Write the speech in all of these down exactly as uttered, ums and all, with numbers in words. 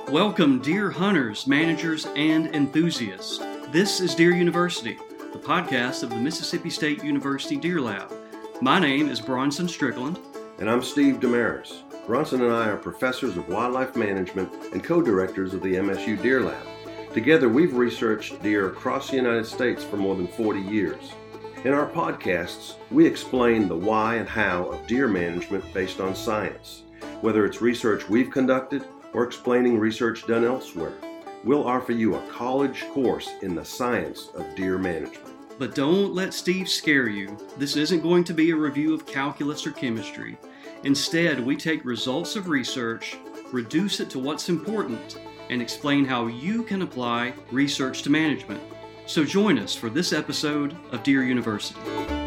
Welcome, deer hunters, managers, and enthusiasts. This is Deer University, the podcast of the Mississippi State University Deer Lab. My name is Bronson Strickland. And I'm Steve Damaris. Bronson and I are professors of wildlife management and co-directors of the M S U Deer Lab. Together, we've researched deer across the United States for more than forty years. In our podcasts, we explain the why and how of deer management based on science. Whether it's research we've conducted or explaining research done elsewhere, we'll offer you a college course in the science of deer management. But don't let Steve scare you. This isn't going to be a review of calculus or chemistry. Instead, we take results of research, reduce it to what's important, and explain how you can apply research to management. So join us for this episode of Deer University.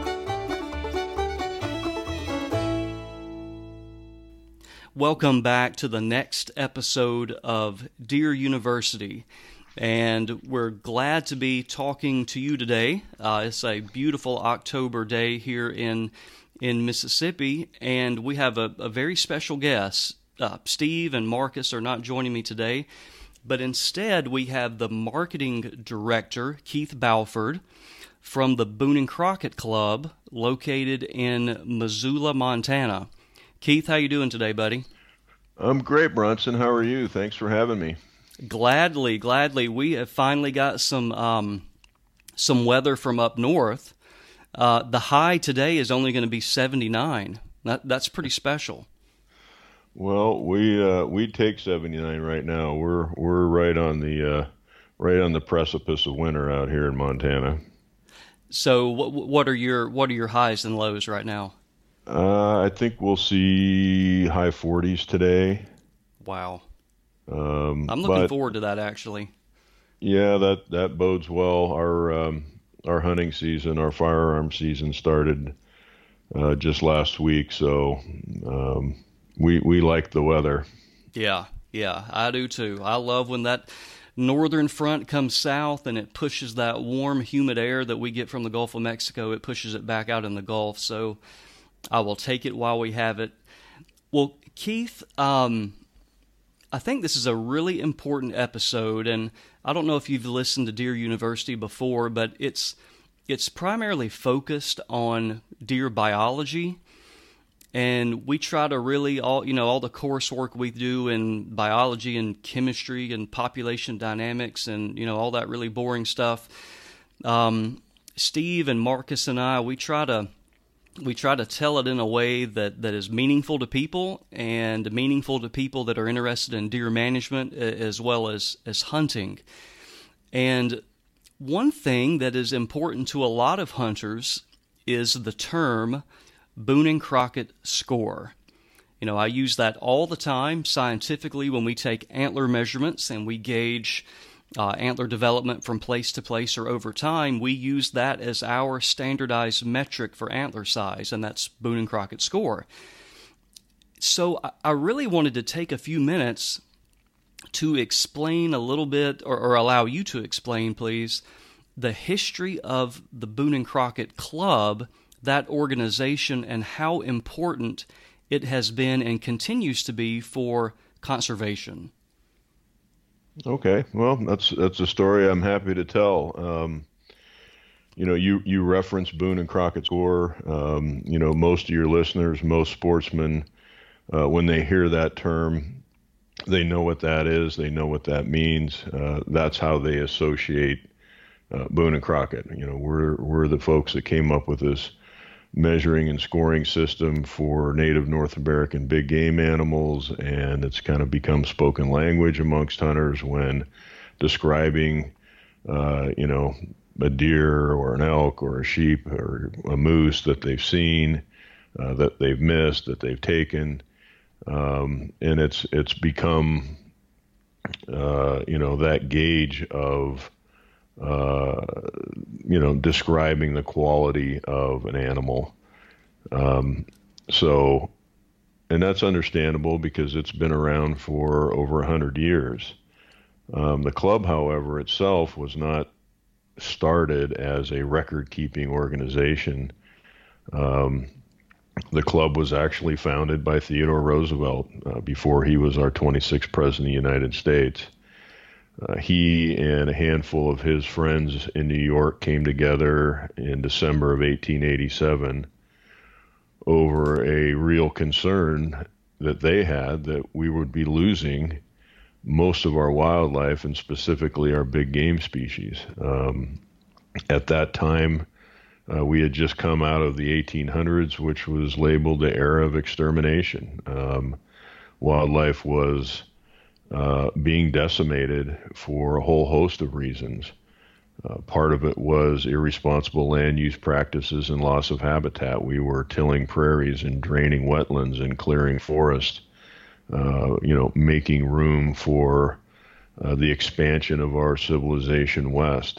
Welcome back to the next episode of Deer University, and we're glad to be talking to you today. Uh, it's a beautiful October day here in in Mississippi, and we have a, a very special guest. Uh, Steve and Marcus are not joining me today, but instead we have the marketing director, Keith Balford, from the Boone and Crockett Club, located in Missoula, Montana. Keith, how you doing today, buddy? I'm great, Bronson. How are you? Thanks for having me. Gladly, gladly. We have finally got some um, some weather from up north. Uh, the high today is only going to be seventy-nine. That, that's pretty special. Well, we uh, we take seventy-nine right now. We're we're right on the uh, right on the precipice of winter out here in Montana. So, what what are your what are your highs and lows right now? Uh, I think we'll see high forties today. Wow. Um, I'm looking but, forward to that, actually. Yeah, that, that bodes well. Our um, our hunting season, our firearm season started uh, just last week, so um, we we like the weather. Yeah, yeah, I do too. I love when that northern front comes south and it pushes that warm, humid air that we get from the Gulf of Mexico. It pushes it back out in the Gulf, so I will take it while we have it. Well, Keith, um, I think this is a really important episode, and I don't know if you've listened to Deer University before, but it's it's primarily focused on deer biology, and we try to really all you know all the coursework we do in biology and chemistry and population dynamics and you know all that really boring stuff. Um, Steve and Marcus and I, we try to. We try to tell it in a way that, that is meaningful to people and meaningful to people that are interested in deer management as well as, as hunting. And one thing that is important to a lot of hunters is the term Boone and Crockett score. You know, I use that all the time scientifically when we take antler measurements and we gauge Uh, antler development from place to place or over time. We use that as our standardized metric for antler size, and that's Boone and Crockett score. So I, I really wanted to take a few minutes to explain a little bit, or, or allow you to explain, please, the history of the Boone and Crockett Club, that organization, and how important it has been and continues to be for conservation. Okay, well, that's that's a story I'm happy to tell. Um, you know, you, you reference Boone and Crockett score. Um, you know, most of your listeners, most sportsmen, uh, when they hear that term, they know what that is. They know what that means. Uh, that's how they associate uh, Boone and Crockett. You know, we're we're the folks that came up with this measuring and scoring system for native North American big game animals, and it's kind of become spoken language amongst hunters when describing, uh, you know, a deer or an elk or a sheep or a moose that they've seen, uh, that they've missed, that they've taken, um, and it's it's become, uh, you know, that gauge of uh, you know, describing the quality of an animal. Um, so, and that's understandable because it's been around for over a hundred years. Um, the club, however, itself was not started as a record-keeping organization. Um, The club was actually founded by Theodore Roosevelt uh, before he was our twenty-sixth president of the United States. Uh, he and a handful of his friends in New York came together in December of eighteen eighty-seven over a real concern that they had that we would be losing most of our wildlife, and specifically our big game species. Um, at that time, uh, we had just come out of the eighteen hundreds, which was labeled the era of extermination. Um, wildlife was uh, being decimated for a whole host of reasons. Uh, part of it was irresponsible land use practices and loss of habitat. We were tilling prairies and draining wetlands and clearing forests, uh, you know, making room for uh, the expansion of our civilization west.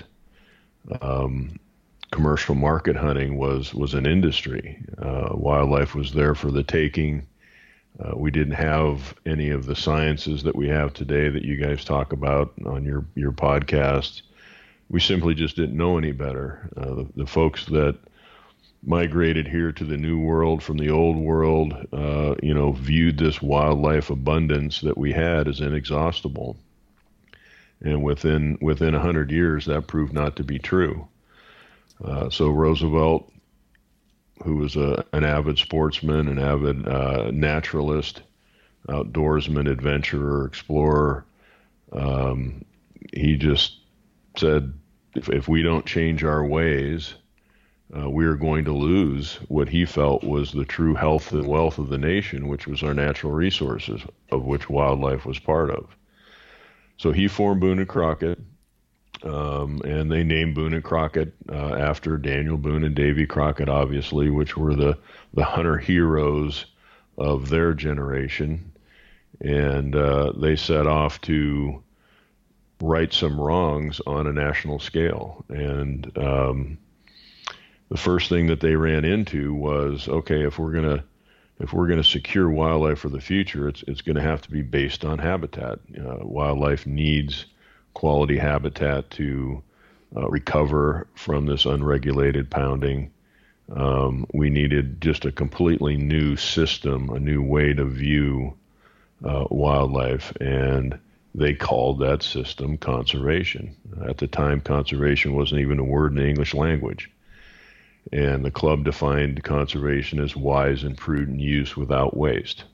Um, commercial market hunting was, was an industry. Uh, wildlife was there for the taking. Uh, we didn't have any of the sciences that we have today that you guys talk about on your, your podcast. We simply just didn't know any better. Uh, the, the folks that migrated here to the new world from the old world, uh, you know, viewed this wildlife abundance that we had as inexhaustible. And within within a hundred years, that proved not to be true. Uh, so Roosevelt, who was a, an avid sportsman, an avid uh, naturalist, outdoorsman, adventurer, explorer, um, he just said, if, if we don't change our ways, uh, we are going to lose what he felt was the true health and wealth of the nation, which was our natural resources, of which wildlife was part of. So he formed Boone and Crockett, um, and they named Boone and Crockett uh, after Daniel Boone and Davy Crockett, obviously, which were the, the hunter heroes of their generation. And uh, they set off to right some wrongs on a national scale. And um, the first thing that they ran into was, okay, if we're going to if we're going to secure wildlife for the future, it's it's going to have to be based on habitat. Uh, wildlife needs quality habitat to uh, recover from this unregulated pounding. Um, we needed just a completely new system, a new way to view uh, wildlife, and they called that system conservation. At the time, conservation wasn't even a word in the English language. And the club defined conservation as wise and prudent use without waste.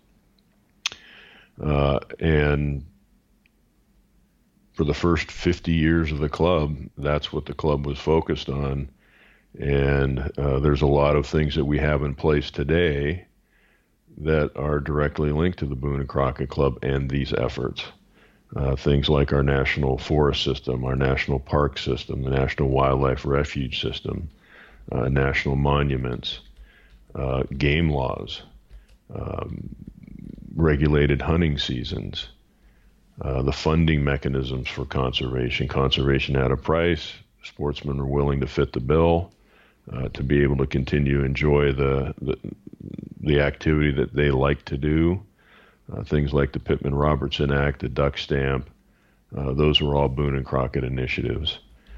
Uh, and for the first fifty years of the club, that's what the club was focused on. And uh, there's a lot of things that we have in place today that are directly linked to the Boone and Crockett Club and these efforts. Uh, things like our national forest system, our national park system, the National Wildlife Refuge System, uh, national monuments, uh, game laws, um, regulated hunting seasons, uh, the funding mechanisms for conservation. Conservation at a price. Sportsmen are willing to fit the bill uh, to be able to continue to enjoy the, the, the activity that they like to do. Uh, things like the Pittman-Robertson Act, the duck stamp, uh, those were all Boone and Crockett initiatives.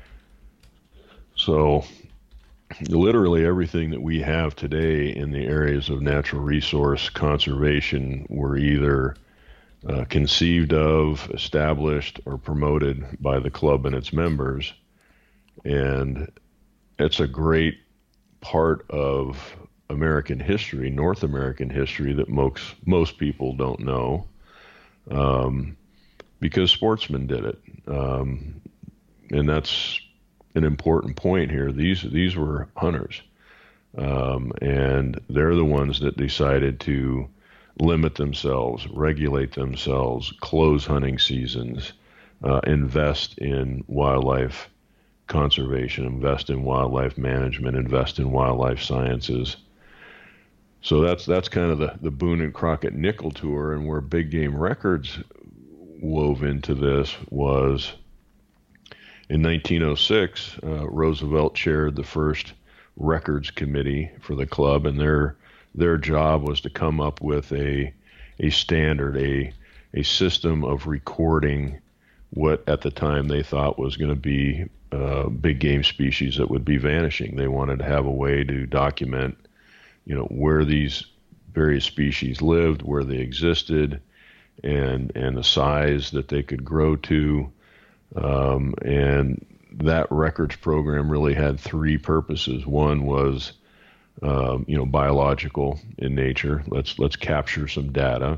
So literally everything that we have today in the areas of natural resource conservation were either uh, conceived of, established, or promoted by the club and its members. And it's a great part of American history, North American history, that most most people don't know, um, because sportsmen did it, um, and that's an important point here. These these were hunters, um, and they're the ones that decided to limit themselves, regulate themselves, close hunting seasons, uh, invest in wildlife conservation, invest in wildlife management, invest in wildlife sciences. So that's that's kind of the, the Boone and Crockett Nickel Tour, and where Big Game Records wove into this was in nineteen oh six, uh, Roosevelt chaired the first records committee for the club, and their their job was to come up with a a standard, a a system of recording what at the time they thought was going to be uh, big game species that would be vanishing. They wanted to have a way to document you know, where these various species lived, where they existed, and and the size that they could grow to. Um, and that records program really had three purposes. One was, um, you know, biological in nature. Let's let's capture some data.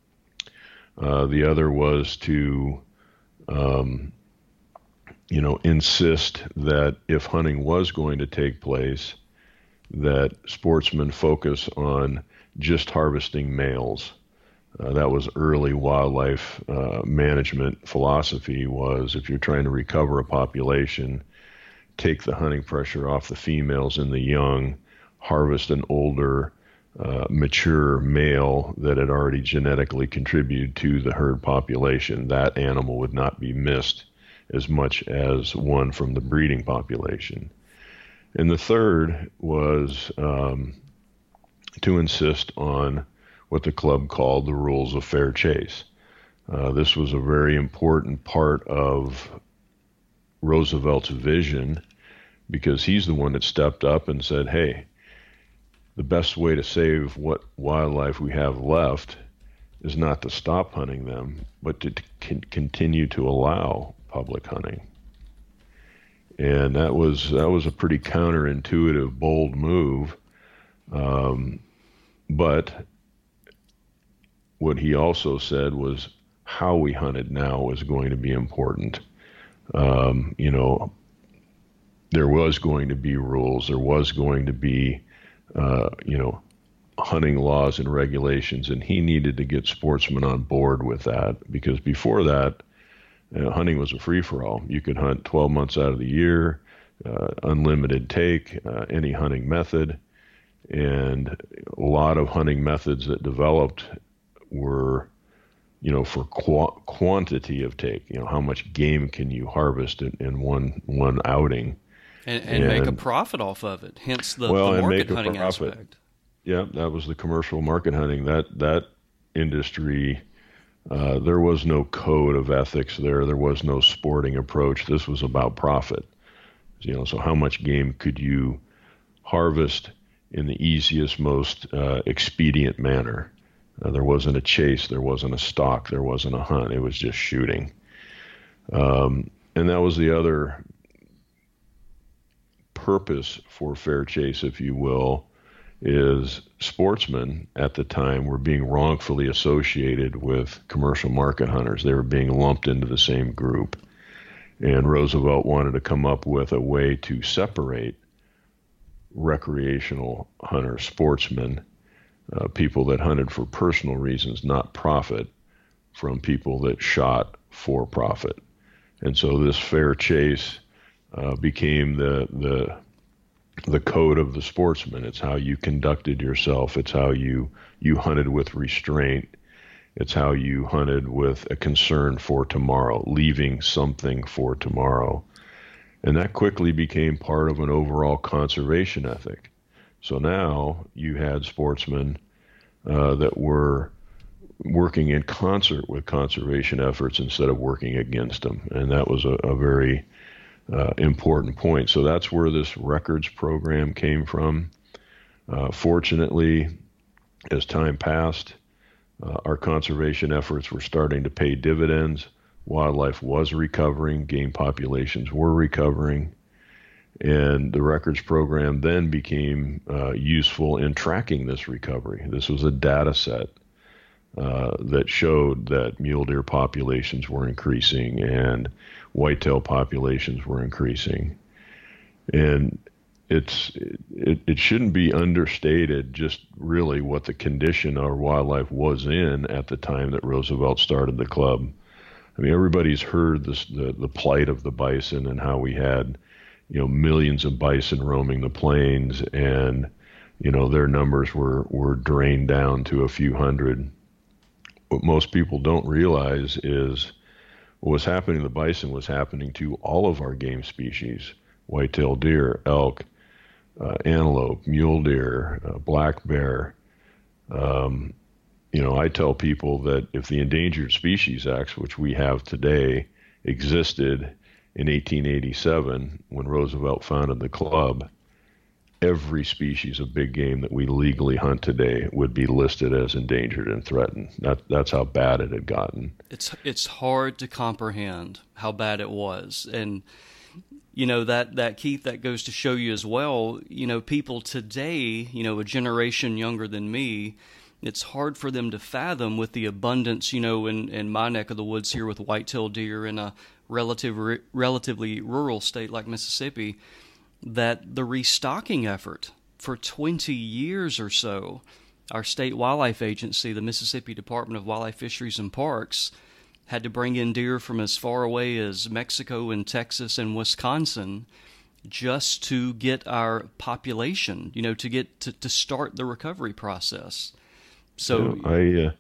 Uh, the other was to, um, you know, insist that if hunting was going to take place, that sportsmen focus on just harvesting males. Uh, that was early wildlife uh, management philosophy, was if you're trying to recover a population, take the hunting pressure off the females and the young, harvest an older, uh, mature male that had already genetically contributed to the herd population. That animal would not be missed as much as one from the breeding population. And the third was um, to insist on what the club called the rules of fair chase. Uh, this was a very important part of Roosevelt's vision, because he's the one that stepped up and said, hey, the best way to save what wildlife we have left is not to stop hunting them, but to c- continue to allow public hunting. And that was that was a pretty counterintuitive, bold move. Um, but what he also said was how we hunted now was going to be important. Um, you know, there was going to be rules. There was going to be, uh, you know, hunting laws and regulations, and he needed to get sportsmen on board with that, because before that, Uh, hunting was a free-for-all. You could hunt twelve months out of the year, uh, unlimited take, uh, any hunting method. And a lot of hunting methods that developed were, you know, for qu- quantity of take. You know, how much game can you harvest in, in one one outing? And, and, and make a profit off of it, hence the, well, the market and make hunting a profit. aspect. Yeah, that was the commercial market hunting. That, that industry... Uh, there was no code of ethics there. There was no sporting approach. This was about profit. You know, so how much game could you harvest in the easiest, most uh, expedient manner? Uh, there wasn't a chase. There wasn't a stalk. There wasn't a hunt. It was just shooting. Um, and that was the other purpose for fair chase, if you will, is sportsmen at the time were being wrongfully associated with commercial market hunters. They were being lumped into the same group. And Roosevelt wanted to come up with a way to separate recreational hunters, sportsmen, uh, people that hunted for personal reasons, not profit, from people that shot for profit. And so this fair chase uh, became the the the code of the sportsman. It's how you conducted yourself. It's how you, you hunted with restraint. It's how you hunted with a concern for tomorrow, leaving something for tomorrow. And that quickly became part of an overall conservation ethic. So now you had sportsmen uh, that were working in concert with conservation efforts instead of working against them. And that was a, a very Uh, important point. So that's where this records program came from. Uh, fortunately, as time passed, uh, our conservation efforts were starting to pay dividends. Wildlife was recovering, game populations were recovering, and the records program then became uh, useful in tracking this recovery. This was a data set uh, that showed that mule deer populations were increasing and whitetail populations were increasing. And it's it, it shouldn't be understated just really what the condition our wildlife was in at the time that Roosevelt started the club. I mean, everybody's heard this, the, the plight of the bison and how we had, you know, millions of bison roaming the plains, and, you know, their numbers were, were drained down to a few hundred. What most people don't realize is what was happening to the bison was happening to all of our game species: white-tailed deer, elk, uh, antelope, mule deer, uh, black bear. Um, you know, I tell people that if the Endangered Species Act, which we have today, existed in eighteen eighty-seven when Roosevelt founded the club, every species of big game that we legally hunt today would be listed as endangered and threatened. That that's how bad it had gotten. It's it's hard to comprehend how bad it was, and you know that that Keith, that goes to show you as well. You know, people today, you know, a generation younger than me, it's hard for them to fathom with the abundance, you know, in, in my neck of the woods here with whitetail deer in a relative, relatively rural state like Mississippi, that the restocking effort for twenty years or so, our state wildlife agency, the Mississippi Department of Wildlife, Fisheries, and Parks, had to bring in deer from as far away as Mexico and Texas and Wisconsin just to get our population, you know, to get to, to start the recovery process. So you know,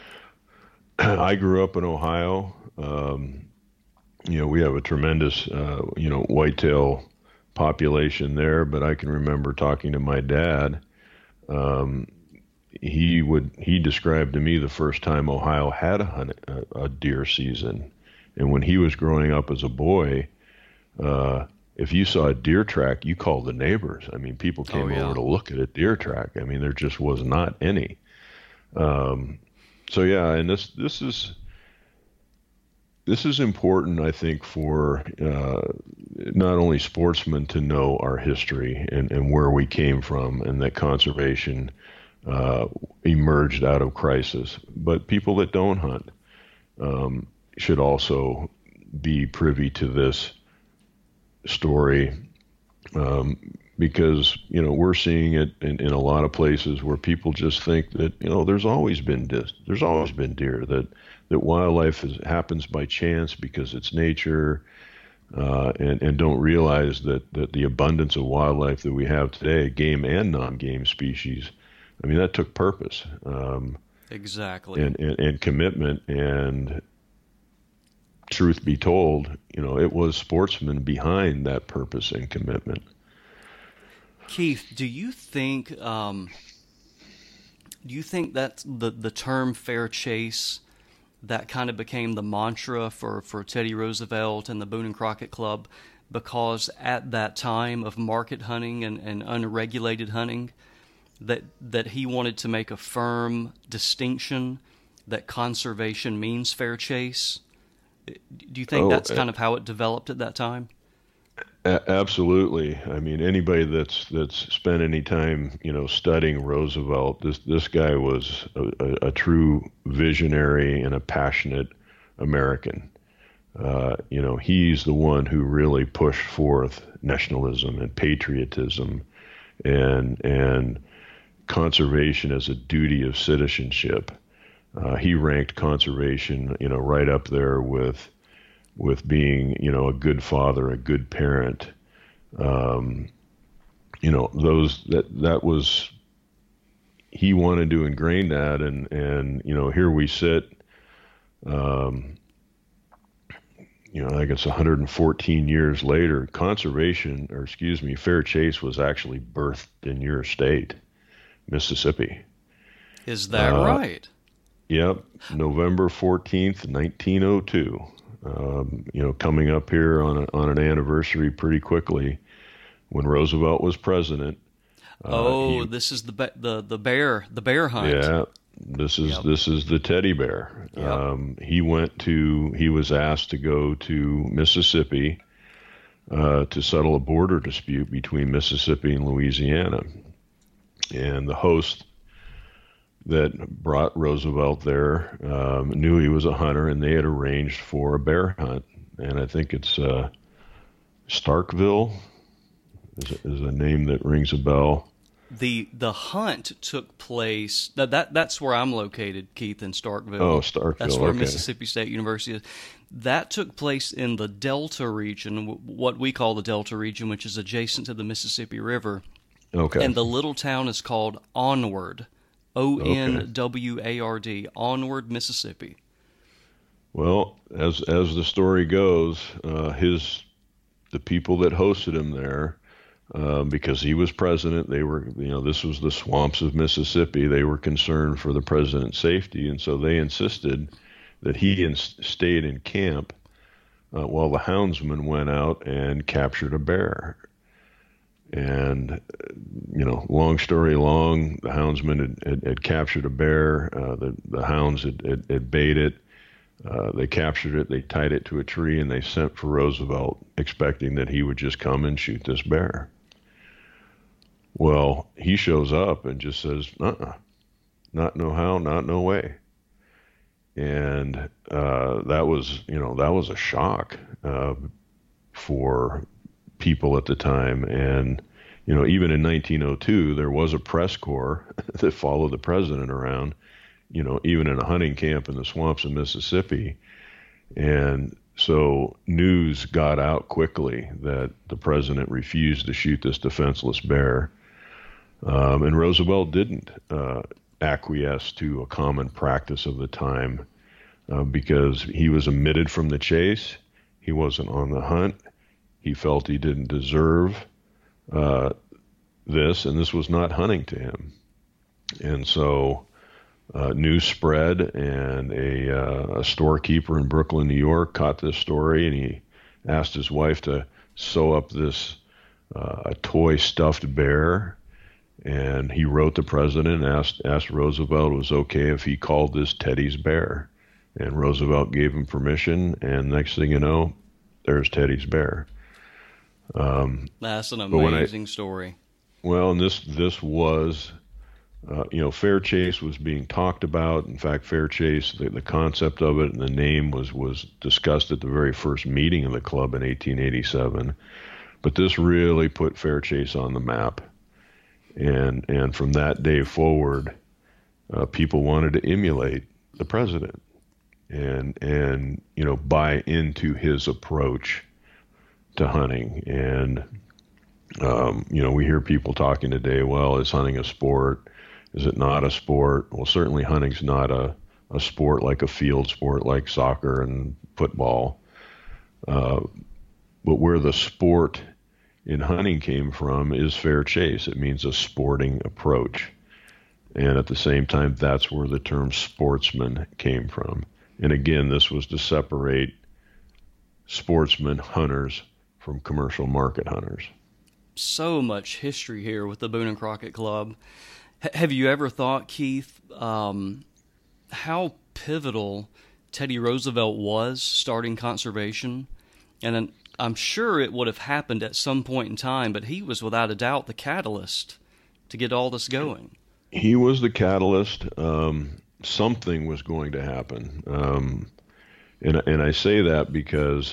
I uh, I grew up in Ohio. Um, you know, we have a tremendous uh, you know whitetail population there, but I can remember talking to my dad. Um, he would he described to me the first time Ohio had a, hunt, a, a deer season, and when he was growing up as a boy, uh, if you saw a deer track, you called the neighbors. I mean, people came oh, yeah. over to look at a deer track. I mean, there just was not any. Um, so yeah, and this this is this is important, I think, for uh, not only sportsmen to know our history and, and where we came from, and that conservation uh, emerged out of crisis, but people that don't hunt um, should also be privy to this story. Um, because, you know, we're seeing it in, in a lot of places where people just think that, you know, there's always been dis- there's always been deer, that, that wildlife is, happens by chance because it's nature, uh, and, and don't realize that, that the abundance of wildlife that we have today, game and non-game species, I mean, that took purpose. Um, exactly. And, and, and commitment, and truth be told, you know, it was sportsmen behind that purpose and commitment. Keith, do you think um, do you think that the the term fair chase, that kind of became the mantra for, for Teddy Roosevelt and the Boone and Crockett Club, because at that time of market hunting and, and unregulated hunting, that that he wanted to make a firm distinction that conservation means fair chase? Do you think oh, that's kind of how it developed at that time? A- absolutely. I mean, anybody that's that's spent any time, you know, studying Roosevelt, this this guy was a, a, a true visionary and a passionate American. Uh, you know, he's the one who really pushed forth nationalism and patriotism, and and conservation as a duty of citizenship. Uh, he ranked conservation, you know, right up there with with being, you know, a good father, a good parent. Um, you know, those that that was, he wanted to ingrain that, and and you know, here we sit. Um, you know, I think it's one hundred fourteen years later. Conservation, or excuse me, fair chase was actually birthed in your state, Mississippi. Is that uh, right? Yep, November fourteenth, nineteen oh two. Um, you know, coming up here on a, on an anniversary pretty quickly, when Roosevelt was president. Uh, oh, he, this is the be- the the bear the bear hunt. Yeah, this is yep. this is the teddy bear. Yep. Um, he went to he was asked to go to Mississippi uh, to settle a border dispute between Mississippi and Louisiana, and the host that brought Roosevelt there um, knew he was a hunter, and they had arranged for a bear hunt. And I think it's uh, Starkville is a, is a name that rings a bell. The the hunt took place, that, that that's where I'm located, Keith, in Starkville. Oh, Starkville, That's where okay. Mississippi State University is. That took place in the Delta region, what we call the Delta region, which is adjacent to the Mississippi River. Okay. And the little town is called Onward. O N W A R D, Onward, Mississippi. Well, as as the story goes, uh, his the people that hosted him there, uh, because he was president, they were, you know, this was the swamps of Mississippi. They were concerned for the president's safety, and so they insisted that he in, stayed in camp uh, while the houndsmen went out and captured a bear. And, you know, long story long, the houndsman had, had, had captured a bear. Uh, the, the hounds had, had, had bayed it. Uh, they captured it. They tied it to a tree, and they sent for Roosevelt, expecting that he would just come and shoot this bear. Well, he shows up and just says, uh-uh, not no how, not no way. And uh, that was, you know, that was a shock uh, for people at the time. And, you know, even in nineteen oh two, there was a press corps that followed the president around, you know, even in a hunting camp in the swamps of Mississippi. And so news got out quickly that the president refused to shoot this defenseless bear. Um, and Roosevelt didn't uh, acquiesce to a common practice of the time uh, because he was omitted from the chase. He wasn't on the hunt. He felt he didn't deserve uh, this, and this was not hunting to him. And so uh, news spread, and a, uh, a storekeeper in Brooklyn, New York, caught this story, and he asked his wife to sew up this uh, a toy stuffed bear. And he wrote the president and asked, asked Roosevelt if it was okay if he called this Teddy's bear. And Roosevelt gave him permission, and next thing you know, there's Teddy's bear. Um, That's an amazing I, story. Well, and this this was, uh, you know, fair chase was being talked about. In fact, fair chase, the, the concept of it and the name was was discussed at the very first meeting of the club in eighteen eighty-seven. But this really put fair chase on the map, and and from that day forward, uh, people wanted to emulate the president, and and you know buy into his approach to hunting. And um, you know we hear people talking today, well, is hunting a sport? Is it not a sport? Well, certainly hunting's not a, a sport like a field sport like soccer and football. Uh, but where the sport in hunting came from is fair chase. It means a sporting approach. And at the same time, that's where the term sportsman came from. And again, this was to separate sportsmen hunters from commercial market hunters. So much history here with the Boone and Crockett Club. H- have you ever thought, Keith, um, how pivotal Teddy Roosevelt was starting conservation? And then I'm sure it would have happened at some point in time, but he was without a doubt the catalyst to get all this going. He was the catalyst. Um, something was going to happen. Um, and, and I say that because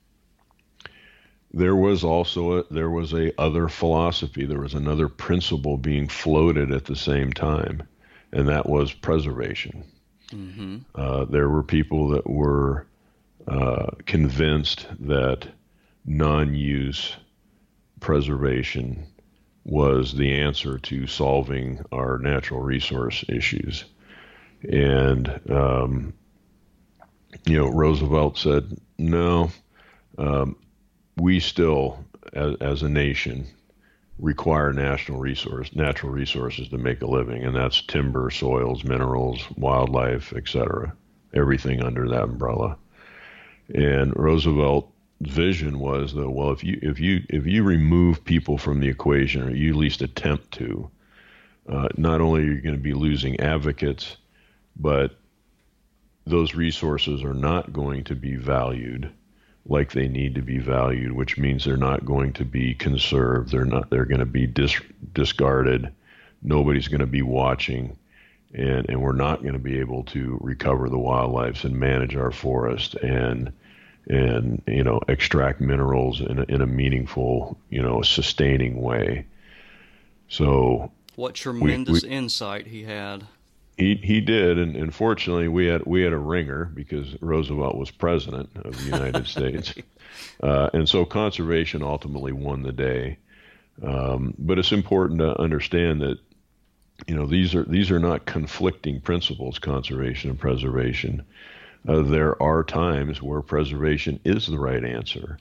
there was also a, there was a other philosophy. There was another principle being floated at the same time, and that was preservation. Mm-hmm. Uh, there were people that were uh, convinced that non-use preservation was the answer to solving our natural resource issues. And, um, you know, Roosevelt said, no, um, we still, as, as a nation, require national resource, natural resources to make a living, and that's timber, soils, minerals, wildlife, et cetera, everything under that umbrella. And Roosevelt vision was that, well, if you if you if you remove people from the equation, or you at least attempt to, uh, not only are you going to be losing advocates, but those resources are not going to be valued like they need to be valued, which means they're not going to be conserved. They're not. They're going to be dis- discarded. Nobody's going to be watching, and and we're not going to be able to recover the wildlife and manage our forest and. and, you know, extract minerals in a, in a meaningful, you know, sustaining way. So what tremendous we, we, insight he had. He he did, and, and fortunately we had we had a ringer because Roosevelt was president of the United States, uh, and so conservation ultimately won the day. Um, but it's important to understand that, you know, these are these are not conflicting principles, conservation and preservation. Uh, there are times where preservation is the right answer.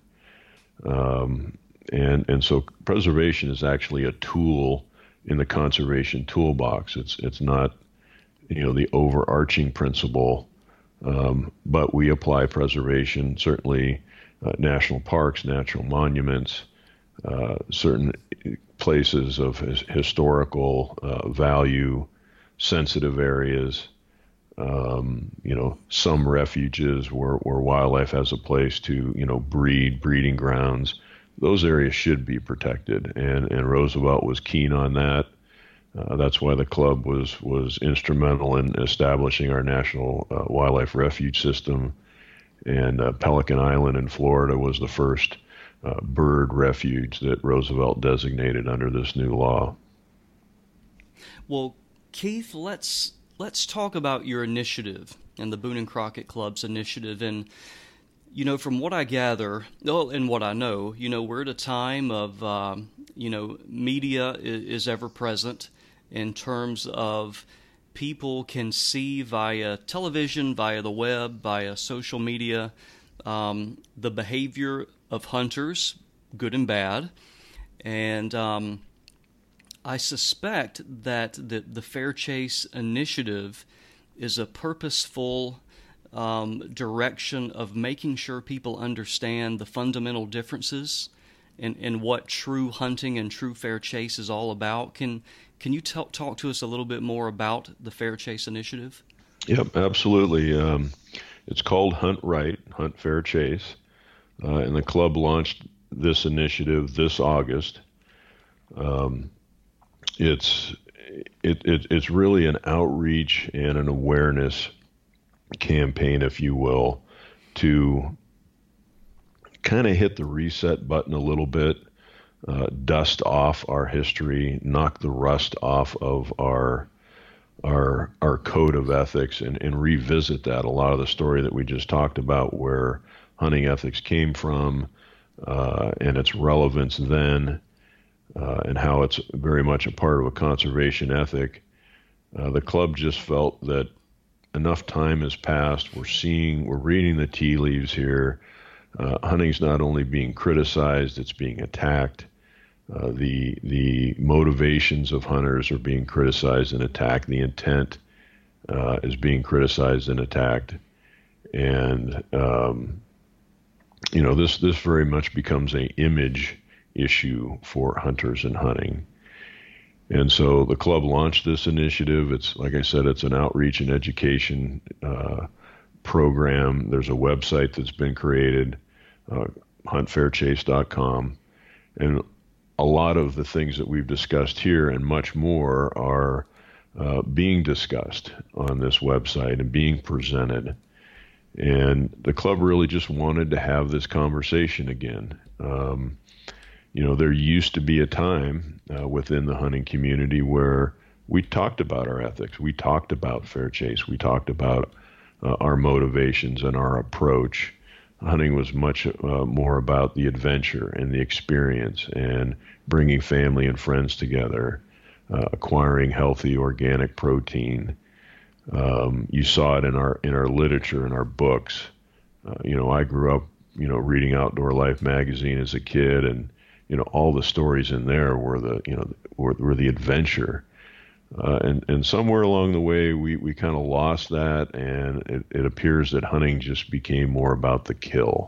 Um, and and so preservation is actually a tool in the conservation toolbox. It's it's not, you know, the overarching principle, um, but we apply preservation, certainly uh, national parks, natural monuments, uh, certain places of his, historical uh, value, sensitive areas, um, you know, some refuges where, where wildlife has a place to, you know, breed, breeding grounds. Those areas should be protected, and, and Roosevelt was keen on that. Uh, that's why the club was was instrumental in establishing our national uh, wildlife refuge system. And uh, Pelican Island in Florida was the first uh, bird refuge that Roosevelt designated under this new law. Well, Keith, let's let's talk about your initiative and the Boone and Crockett Club's initiative. And you know, from what I gather, well, and what I know, you know, we're at a time of um, you know, media is, is ever present in terms of people can see via television, via the web, via social media, um, the behavior of hunters, good and bad. And um, I suspect that the, the Fair Chase initiative is a purposeful um, direction of making sure people understand the fundamental differences in, in what true hunting and true fair chase is all about. Can Can you t- talk to us a little bit more about the Fair Chase initiative? Yep, absolutely. Um, it's called Hunt Right, Hunt Fair Chase, uh, and the club launched this initiative this August. Um, it's it, it it's really an outreach and an awareness campaign, if you will, to kind of hit the reset button a little bit. Uh, dust off our history, knock the rust off of our our our code of ethics, and, and revisit that. A lot of the story that we just talked about, where hunting ethics came from, uh, and its relevance then, uh, and how it's very much a part of a conservation ethic. Uh, the club just felt that enough time has passed. We're seeing, we're reading the tea leaves here. Uh, hunting's not only being criticized, it's being attacked. Uh, the the motivations of hunters are being criticized and attacked. The intent uh, is being criticized and attacked, and um, you know this this very much becomes an image issue for hunters and hunting. And so the club launched this initiative. It's, like I said, it's an outreach and education uh, program. There's a website that's been created, uh, hunt fair chase dot com, and a lot of the things that we've discussed here and much more are uh, being discussed on this website and being presented. And the club really just wanted to have this conversation again. Um, you know, there used to be a time uh, within the hunting community where we talked about our ethics. We talked about fair chase. We talked about uh, our motivations and our approach. Hunting was much uh, more about the adventure and the experience and bringing family and friends together, uh, acquiring healthy organic protein. Um, you saw it in our in our literature, in our books. Uh, you know, I grew up, you know, reading Outdoor Life magazine as a kid, and you know, all the stories in there were the you know were, were the adventure. Uh, and, and somewhere along the way, we, we kind of lost that, and it, it appears that hunting just became more about the kill.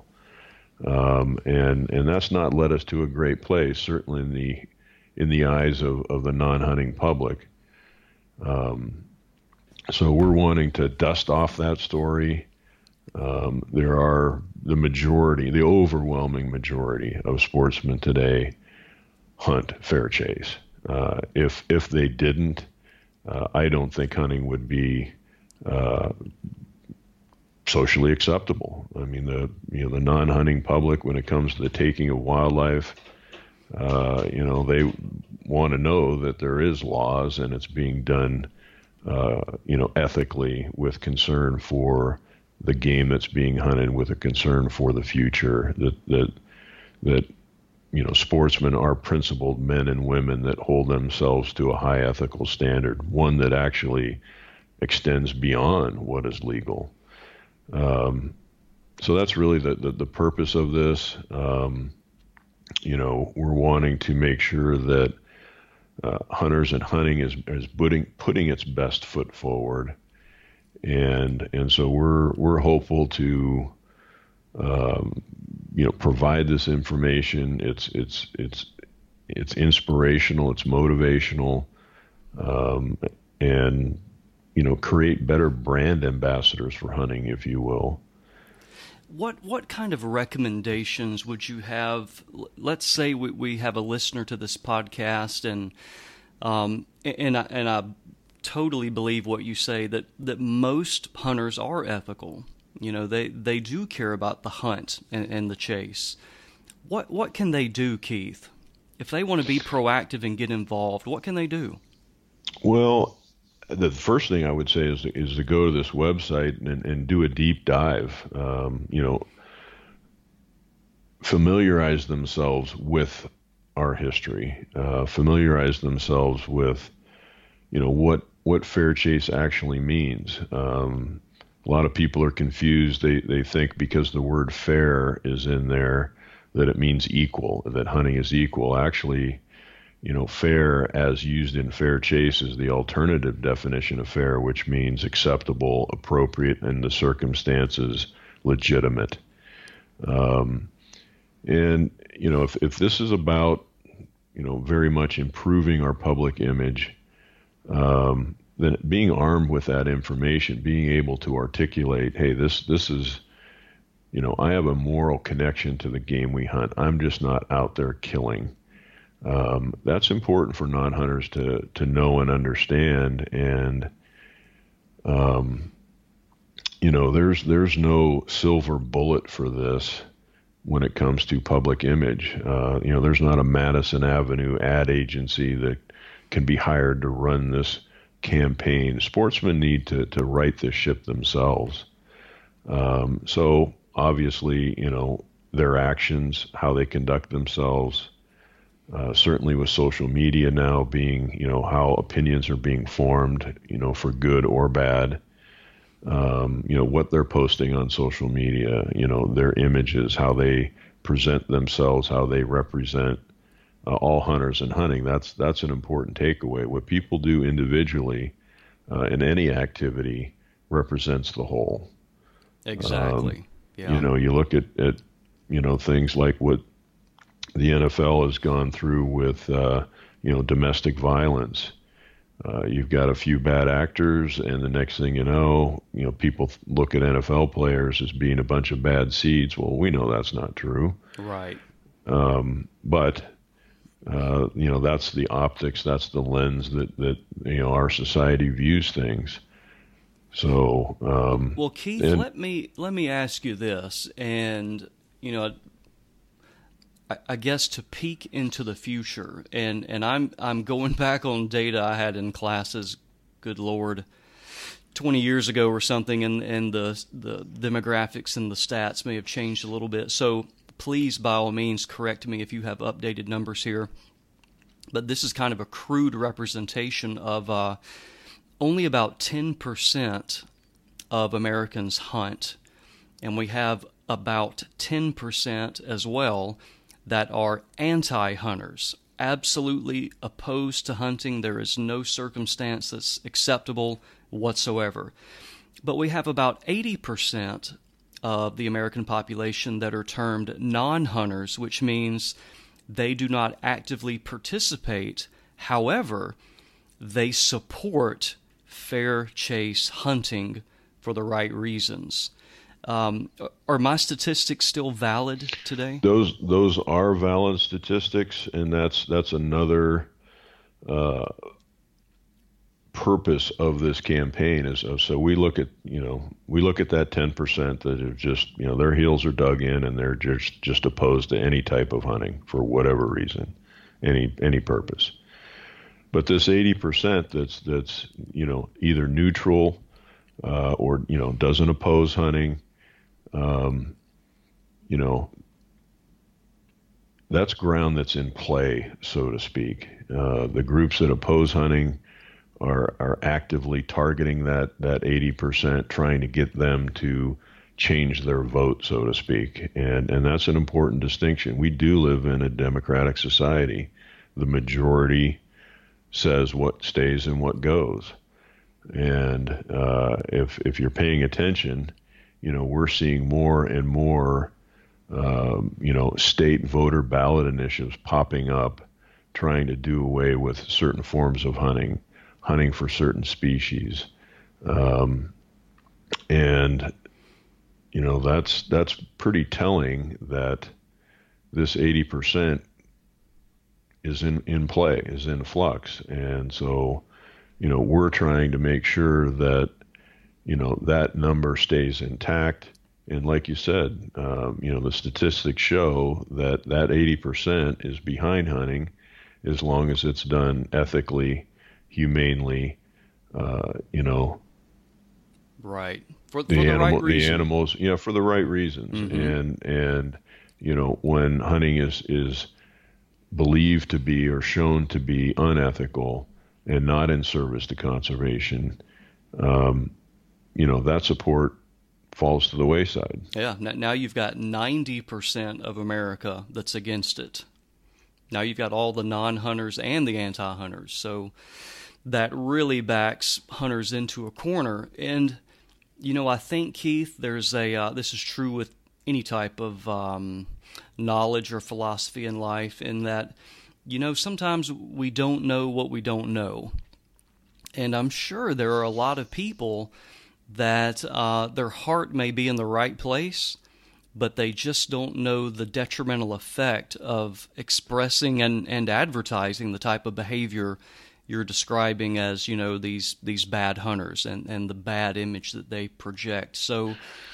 Um, and and that's not led us to a great place, certainly in the in the eyes of, of the non-hunting public. Um, so we're wanting to dust off that story. Um, there are the majority, the overwhelming majority of sportsmen today hunt fair chase. Uh, if if they didn't, uh, I don't think hunting would be uh, socially acceptable. I mean, the you know the non-hunting public, when it comes to the taking of wildlife, uh, you know, they want to know that there is laws and it's being done, uh, you know, ethically, with concern for the game that's being hunted, with a concern for the future. That that that. You know, sportsmen are principled men and women that hold themselves to a high ethical standard, one that actually extends beyond what is legal. Um, so that's really the, the, the purpose of this. Um, you know, we're wanting to make sure that uh, hunters and hunting is, is putting, putting its best foot forward. And, and so we're, we're hopeful to, um, you know, provide this information. It's it's it's it's inspirational. It's motivational, um, and you know, create better brand ambassadors for hunting, if you will. What what kind of recommendations would you have? Let's say we, we have a listener to this podcast, and um, and I, and I totally believe what you say, that, that most hunters are ethical. You know, they, they do care about the hunt and, and the chase. What what can they do, Keith, if they want to be proactive and get involved? What can they do? Well, the first thing I would say is is to go to this website and, and do a deep dive. Um, you know, familiarize themselves with our history. Uh, familiarize themselves with, you know, what what fair chase actually means. Um, a lot of people are confused. They they think because the word fair is in there that it means equal, that hunting is equal. Actually, you know, fair as used in fair chase is the alternative definition of fair, which means acceptable, appropriate, and the circumstances legitimate. Um, and, you know, if, if this is about, you know, very much improving our public image, um, then being armed with that information, being able to articulate, hey, this, this is, you know, I have a moral connection to the game we hunt. I'm just not out there killing. Um, that's important for non-hunters to, to know and understand. And, um, you know, there's, there's no silver bullet for this when it comes to public image. Uh, you know, there's not a Madison Avenue ad agency that can be hired to run this campaign. Sportsmen need to, to right this ship themselves. Um, so obviously, you know, their actions, how they conduct themselves, Uh, certainly with social media now being, you know, how opinions are being formed, you know, for good or bad, um, you know, what they're posting on social media, you know, their images, how they present themselves, how they represent uh, all hunters and hunting. That's, that's an important takeaway. What people do individually uh, in any activity represents the whole. Exactly. Um, yeah. You know, you look at, at, you know, things like what the N F L has gone through with, uh, you know, domestic violence. Uh, you've got a few bad actors, and the next thing you know, you know, people look at N F L players as being a bunch of bad seeds. Well, we know that's not true. Right. Um, but, uh, you know, that's the optics, that's the lens that, that, you know, our society views things. So, um, well, Keith, and, let me, let me ask you this, and, you know, I guess to peek into the future, and, and I'm I'm going back on data I had in classes, good Lord, twenty years ago or something, and, and the the demographics and the stats may have changed a little bit. So please, by all means, correct me if you have updated numbers here. But this is kind of a crude representation of uh, only about ten percent of Americans hunt, and we have about ten percent as well that are anti-hunters, absolutely opposed to hunting. There is no circumstance that's acceptable whatsoever. But we have about eighty percent of the American population that are termed non-hunters, which means they do not actively participate. However, they support fair chase hunting for the right reasons. Um, are my statistics still valid today? Those those are valid statistics, and that's that's another uh, purpose of this campaign. Is uh, so we look at you know we look at that ten percent that are just you know their heels are dug in and they're just just opposed to any type of hunting for whatever reason, any any purpose. But this eighty percent that's that's you know either neutral uh, or you know doesn't oppose hunting. Um, you know, that's ground that's in play, so to speak. Uh, the groups that oppose hunting are are actively targeting that that eighty percent, trying to get them to change their vote, so to speak. And and that's an important distinction. We do live in a democratic society. The majority says what stays and what goes. And uh, if if you're paying attention, you know, we're seeing more and more um, you know, state voter ballot initiatives popping up, trying to do away with certain forms of hunting, hunting for certain species. Um, and, you know, that's, that's pretty telling that this eighty percent is in, in play, is in flux. And so, you know, we're trying to make sure that, you know, that number stays intact. And like you said, um, you know, the statistics show that that eighty percent is behind hunting as long as it's done ethically, humanely, uh, you know. Right. For, for the, the animal, right reason. The animals, you know, for the right reasons. Mm-hmm. And, and, you know, when hunting is, is believed to be or shown to be unethical and not in service to conservation, um, you know, that support falls to the wayside. Yeah. Now you've got ninety percent of America that's against it. Now you've got all the non-hunters and the anti-hunters. So that really backs hunters into a corner. And, you know, I think, Keith, there's a, uh, this is true with any type of um, knowledge or philosophy in life, in that, you know, sometimes we don't know what we don't know. And I'm sure there are a lot of people that uh, their heart may be in the right place, but they just don't know the detrimental effect of expressing and, and advertising the type of behavior you're describing as, you know, these these bad hunters and, and the bad image that they project. So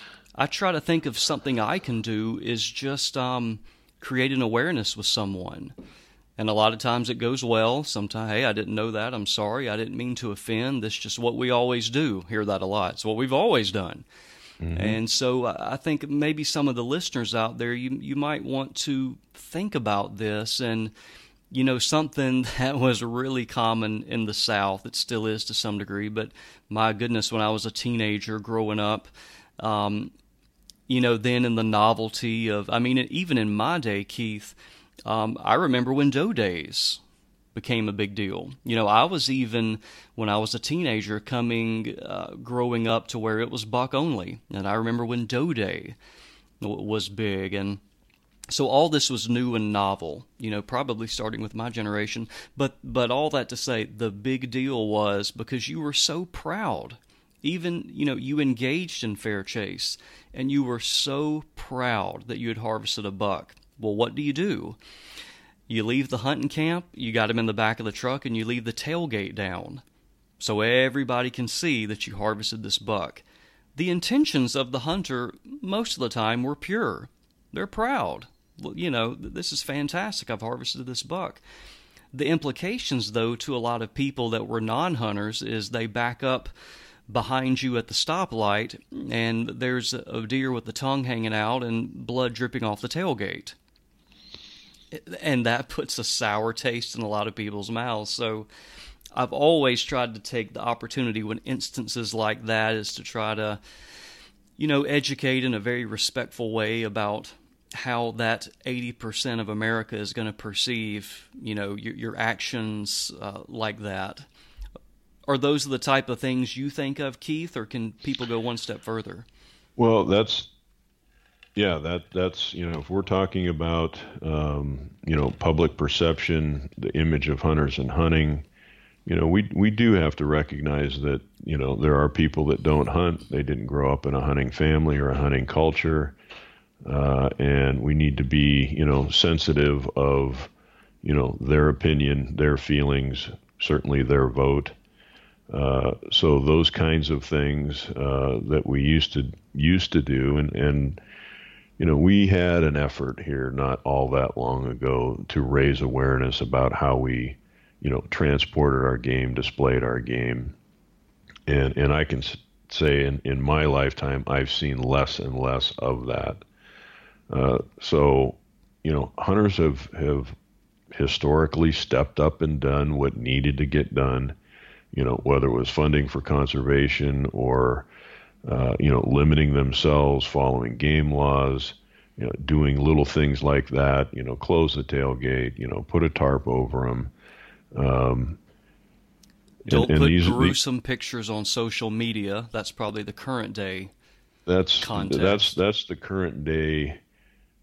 I try to think of something I can do is just um, create an awareness with someone. And a lot of times it goes well. Sometimes, hey, I didn't know that. I'm sorry. I didn't mean to offend. That's just what we always do. Hear that a lot. It's what we've always done. Mm-hmm. And so I think maybe some of the listeners out there, you you might want to think about this. And, you know, something that was really common in the South, it still is to some degree, but my goodness, when I was a teenager growing up, um, you know, then in the novelty of, I mean, even in my day, Keith, Um, I remember when doe days became a big deal. You know, I was even, when I was a teenager, coming, uh, growing up to where it was buck only. And I remember when doe day was big. And so all this was new and novel, you know, probably starting with my generation. But, but all that to say, the big deal was because you were so proud. Even, you know, you engaged in fair chase, and you were so proud that you had harvested a buck. Well, what do you do? You leave the hunting camp, you got him in the back of the truck, and you leave the tailgate down so everybody can see that you harvested this buck. The intentions of the hunter, most of the time, were pure. They're proud. Well, you know, this is fantastic. I've harvested this buck. The implications, though, to a lot of people that were non-hunters is they back up behind you at the stoplight, and there's a deer with the tongue hanging out and blood dripping off the tailgate. And that puts a sour taste in a lot of people's mouths. So I've always tried to take the opportunity when instances like that is to try to, you know, educate in a very respectful way about how that eighty percent of America is going to perceive, you know, your, your actions uh, like that. Are those the type of things you think of, Keith, or can people go one step further? Well, that's, yeah, that that's, you know, if we're talking about, um, you know, public perception, the image of hunters and hunting, you know, we we do have to recognize that, you know, there are people that don't hunt. They didn't grow up in a hunting family or a hunting culture. Uh, and we need to be, you know, sensitive of, you know, their opinion, their feelings, certainly their vote. Uh, so those kinds of things uh, that we used to used to do, and, and you know, we had an effort here not all that long ago to raise awareness about how we, you know, transported our game, displayed our game, and and I can say in, in my lifetime I've seen less and less of that. Uh, so, you know, hunters have have historically stepped up and done what needed to get done. You know, whether it was funding for conservation or, uh, you know, limiting themselves, following game laws, you know, doing little things like that, you know, close the tailgate, you know, put a tarp over them. Um, Don't and, and put these, gruesome these, pictures on social media. That's probably the current day that's, context. That's, that's the current day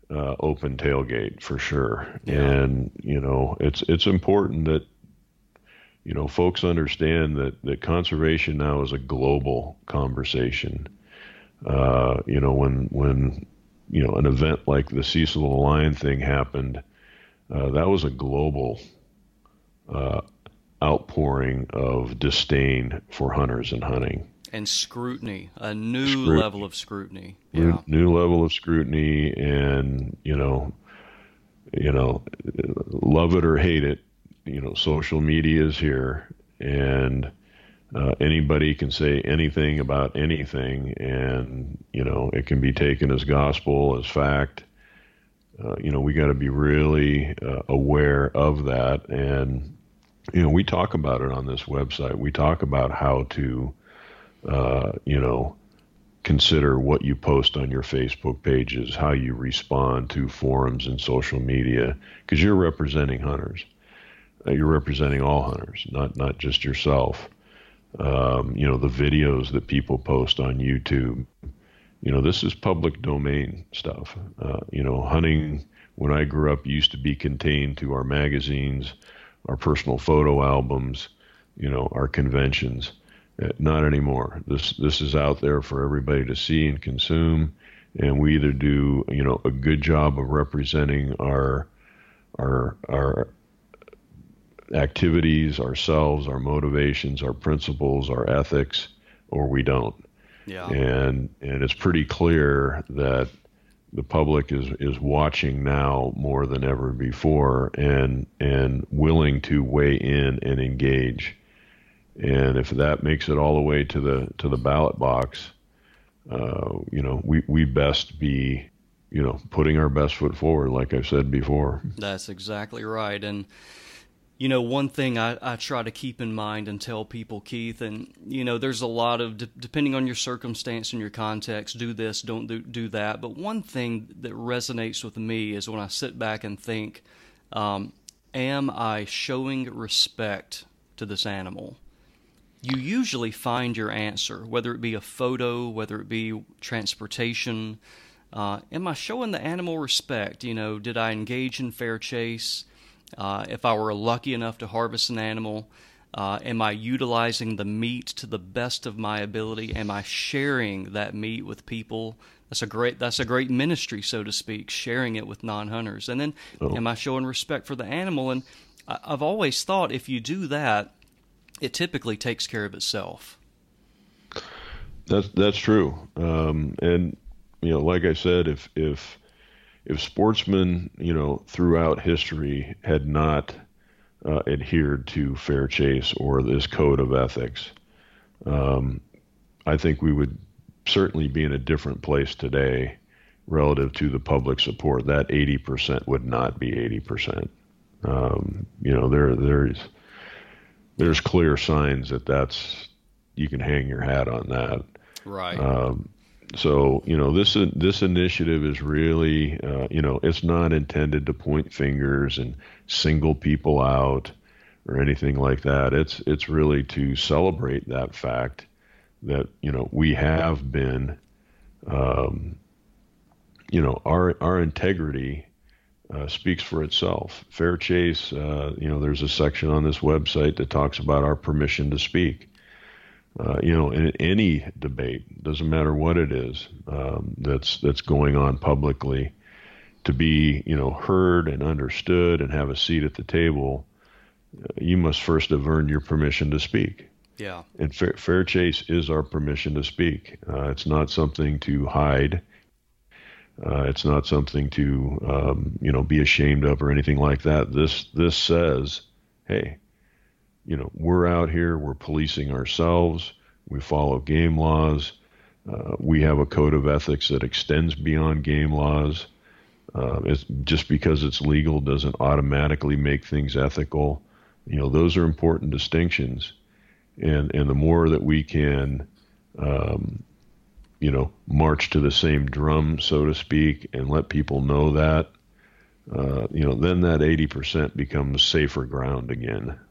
uh, open tailgate for sure. Yeah. And, you know, it's, it's important that, you know, folks understand that, that conservation now is a global conversation. Uh, you know, when, when, you know, an event like the Cecil the Lion thing happened, uh, that was a global, uh, outpouring of disdain for hunters and hunting. And scrutiny, a new Scrutiny. level of scrutiny. New, Yeah. new level of scrutiny, and, you know, you know, love it or hate it, you know, social media is here, and uh, anybody can say anything about anything, and, you know, it can be taken as gospel, as fact. Uh, you know, we got to be really uh, aware of that. And, you know, we talk about it on this website. We talk about how to, uh, you know, consider what you post on your Facebook pages, how you respond to forums and social media, because you're representing hunters. Uh, you're representing all hunters, not not just yourself. Um, you know, the videos that people post on YouTube, you know, this is public domain stuff. Uh, you know, hunting, when I grew up, used to be contained to our magazines, our personal photo albums, you know, our conventions. Uh, not anymore. This this is out there for everybody to see and consume, and we either do, you know, a good job of representing our our our activities, ourselves, our motivations, our principles, our ethics, or we don't. Yeah. And and it's pretty clear that the public is is watching now more than ever before, and and willing to weigh in and engage. And if that makes it all the way to the to the ballot box, uh, you know, we, we best be, you know, putting our best foot forward, like I said before. That's exactly right. And, you know, one thing I, I try to keep in mind and tell people, Keith, and, you know, there's a lot of, de- depending on your circumstance and your context, do this, don't do, do that. But one thing that resonates with me is when I sit back and think, um, am I showing respect to this animal? You usually find your answer, whether it be a photo, whether it be transportation. Uh, am I showing the animal respect? You know, did I engage in fair chase? Uh, if I were lucky enough to harvest an animal, uh, am I utilizing the meat to the best of my ability? Am I sharing that meat with people? That's a great, that's a great ministry, so to speak, sharing it with non-hunters. And then, oh. am I showing respect for the animal? And I, I've always thought if you do that, it typically takes care of itself. That's that's true. Um, and you know, like I said, if if if sportsmen, you know, throughout history had not uh, adhered to fair chase or this code of ethics, um, I think we would certainly be in a different place today relative to the public support. That eighty percent would not be eighty percent. Um, you know, there there's there's clear signs that that's, you can hang your hat on that. Right. Um, so, you know, this, this initiative is really, uh, you know, it's not intended to point fingers and single people out or anything like that. It's, it's really to celebrate that fact that, you know, we have been, um, you know, our, our integrity Uh, speaks for itself. Fair chase, uh, you know, there's a section on this website that talks about our permission to speak. Uh, you know, in any debate, doesn't matter what it is, um, that's that's going on publicly, to be, you know, heard and understood and have a seat at the table, uh, you must first have earned your permission to speak. Yeah. And fair, fair chase is our permission to speak. Uh, it's not something to hide. Uh, it's not something to, um, you know, be ashamed of or anything like that. This this says, hey, you know, we're out here, we're policing ourselves, we follow game laws, uh, we have a code of ethics that extends beyond game laws. Uh, it's, just because it's legal doesn't automatically make things ethical. You know, those are important distinctions, and and the more that we can, um, you know, march to the same drum, so to speak, and let people know that, uh, you know, then that eighty percent becomes safer ground again.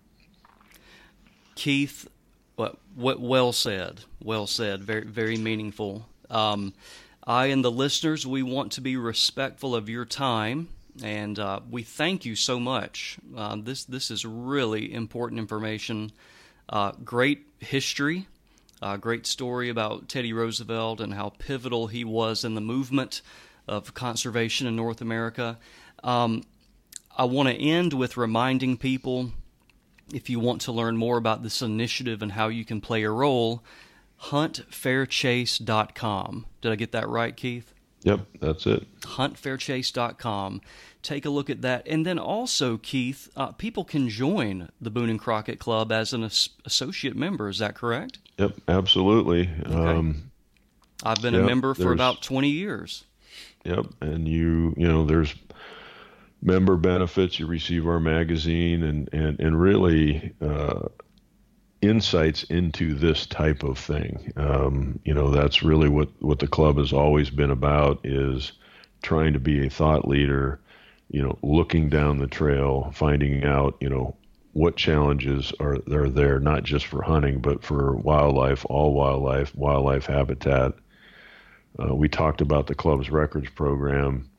Keith, what, what well said, well said, very, very meaningful. Um, I and the listeners, we want to be respectful of your time, and uh, we thank you so much. Uh, this this is really important information. Uh, great history, uh, great story about Teddy Roosevelt and how pivotal he was in the movement of conservation in North America. Um, I want to end with reminding people, if you want to learn more about this initiative and how you can play a role, hunt fair chase dot com. Did I get that right, Keith? Yep, that's it. hunt fair chase dot com. Take a look at that. And then also, Keith, uh, people can join the Boone and Crockett Club as an as- associate member. Is that correct? Yep, absolutely. Okay. Um, I've been yep, a member for there's- about twenty years. Yep, and you you know there's member benefits. You receive our magazine and and and really uh, insights into this type of thing. Um, you know that's really what what the club has always been about, is trying to be a thought leader. You know, looking down the trail, finding out you know what challenges are are there, not just for hunting, but for wildlife, all wildlife, wildlife habitat. Uh, we talked about the club's records program.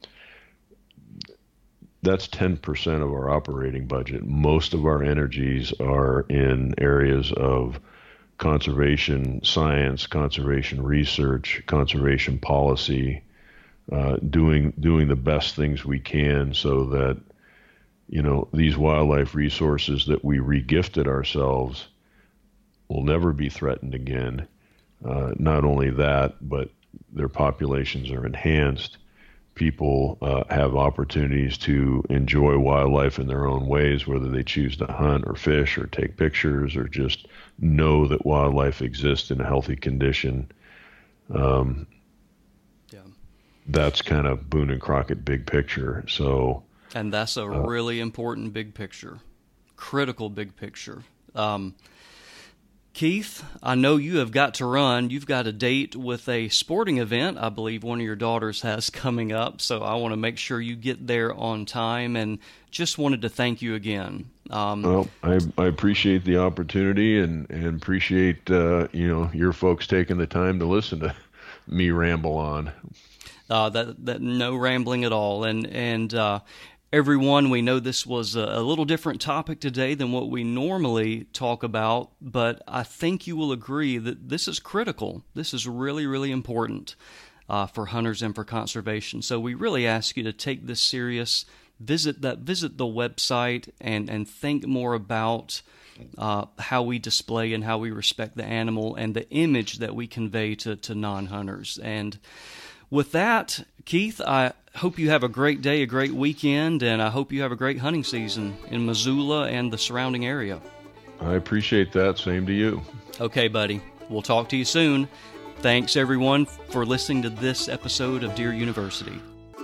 That's ten percent of our operating budget. Most of our energies are in areas of conservation science, conservation research, conservation policy, uh, doing doing the best things we can so that you know these wildlife resources that we regifted ourselves will never be threatened again. Uh, not only that, but their populations are enhanced. People uh, have opportunities to enjoy wildlife in their own ways, whether they choose to hunt or fish or take pictures or just know that wildlife exists in a healthy condition. Um, Yeah. That's kind of Boone and Crockett big picture. So, And that's a uh, really important big picture, critical big picture. Um, Keith, I know you have got to run. You've got a date with a sporting event I believe one of your daughters has coming up, so I want to make sure you get there on time, and just wanted to thank you again. Um, well, I, I appreciate the opportunity and, and appreciate, uh, you know, your folks taking the time to listen to me ramble on. Uh, that that no rambling at all, and and uh, everyone, we know this was a, a little different topic today than what we normally talk about, but I think you will agree that this is critical. This is really, really important uh, for hunters and for conservation. So we really ask you to take this serious. Visit that. Visit the website and and think more about uh, how we display and how we respect the animal and the image that we convey to to non-hunters. And with that, Keith, I hope you have a great day, a great weekend, and I hope you have a great hunting season in Missoula and the surrounding area. I appreciate that. Same to you. Okay, buddy. We'll talk to you soon. Thanks, everyone, for listening to this episode of Deer University.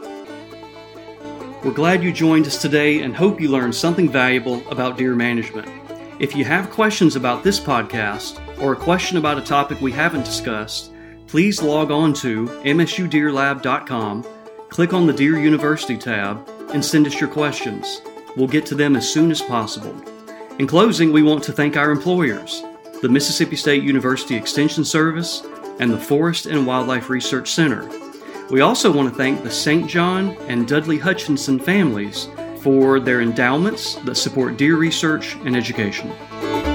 We're glad you joined us today and hope you learned something valuable about deer management. If you have questions about this podcast or a question about a topic we haven't discussed, please log on to m s u deer lab dot com, click on the Deer University tab, and send us your questions. We'll get to them as soon as possible. In closing, we want to thank our employers, the Mississippi State University Extension Service and the Forest and Wildlife Research Center. We also want to thank the Saint John and Dudley Hutchinson families for their endowments that support deer research and education.